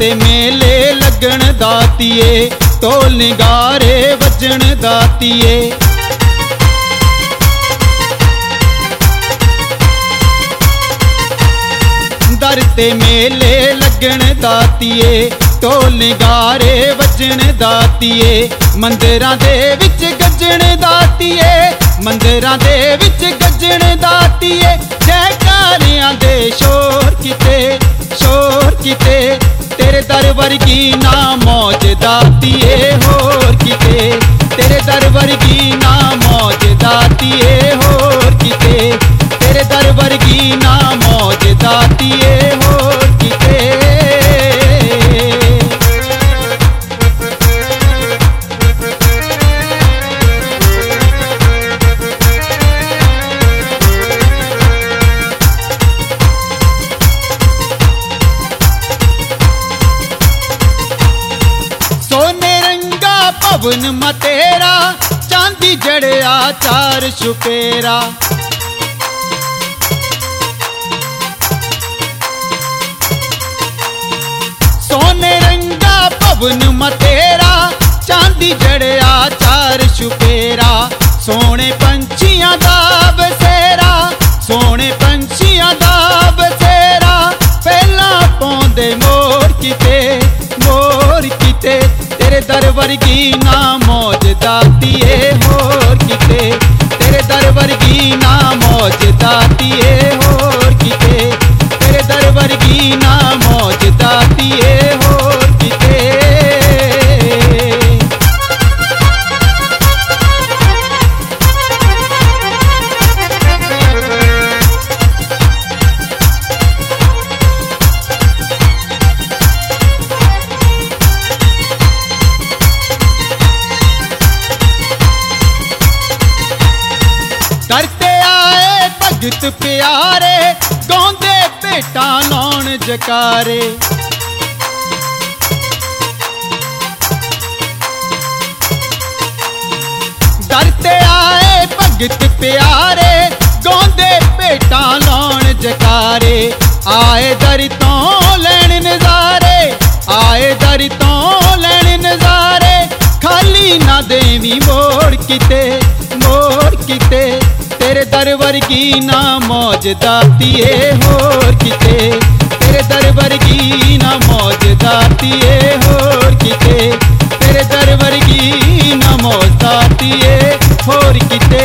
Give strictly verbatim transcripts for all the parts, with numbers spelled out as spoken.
ते मेले लगन दातिए, ढोल निगारे वजन दातिए। दर ते मेले लगन दातिए, ढोल निगारे वजन दातिए। मंदिरां दे विच गजन दातिए, मंदिरां दे विच गजन दातिए। जयकारियां दे शोर किते, शोर किते, तेरे दर वर्गी ना मौज दातिए होर किते। तेरे दर वर्गी ना मौज दातिए होर किते। तेरे दर वर्गी ना मौज दातिए होर किते। पवन मतेरा, चांदी जड़िया चार छुपेरा। सोने रंगा पवन मतेरा, चांदी जड़िया चार छुपेरा। सोने पंछियां दा बसेरा, सोने पंछियां दा बसेरा। पहला पौंदे मोर किते, मोर किते, तेरे दर वर्गी ना मौज दातिए होर किते। तेरे दर वर्गी ना मौज दातिए होर किते। तेरे दर वर्गी ना मौज दातिए होर किते। करते आए भगत प्यारे, गाउंदे भेटां लाउण जकारे। करते आए भगत प्यारे, गाउंदे भेटां लाउण जकारे। आए दर तों लैण नज़ारे, आए दर तों लैण नज़ारे। खाली ना देवी मोड़ किते, मोड़ किते, तेरे दर वर्गी ना मौज दातिए होर किते। तेरे दर वर्गी ना मौज दातिए होर किते। तेरे दर वर्गी ना मौज दातिए होर किते।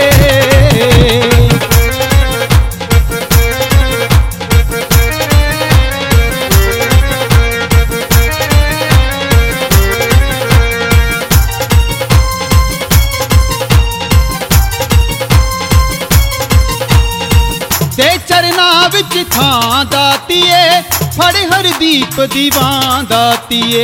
ते चरना विच थां दातिए, फड़ हरदीप दीवां दातिए।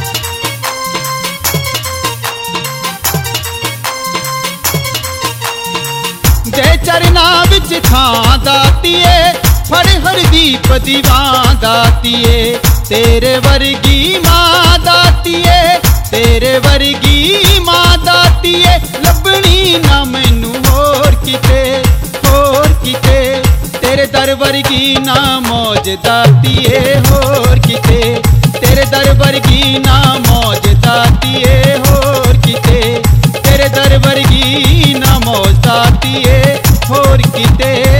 ते चरना विच थां दातिए, फड़ हरदीप दीवां दातिए। तेरे वर्गी मां दातिए, तेरे वर्गी मां दातिए। लभनी ना मैनू होर किते, होर किते। तेरे दर वर्गी ना मौज दातिए होर किते। तेरे दर वर्गी ना मौज दातिए होर किते। तेरे दर वर्गी ना मौज दातिए होर किते।